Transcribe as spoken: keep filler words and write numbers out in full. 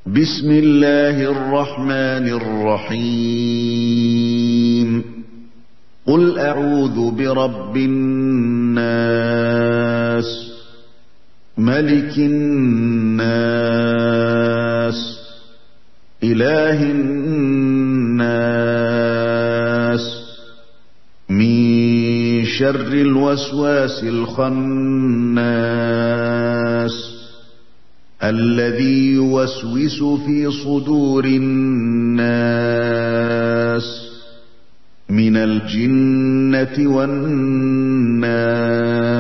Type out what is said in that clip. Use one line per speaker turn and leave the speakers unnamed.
بسم الله الرحمن الرحيم قل أعوذ برب الناس ملك الناس إله الناس من شر الوسواس الخناس الذي يوسوس في صدور الناس من الجنة والناس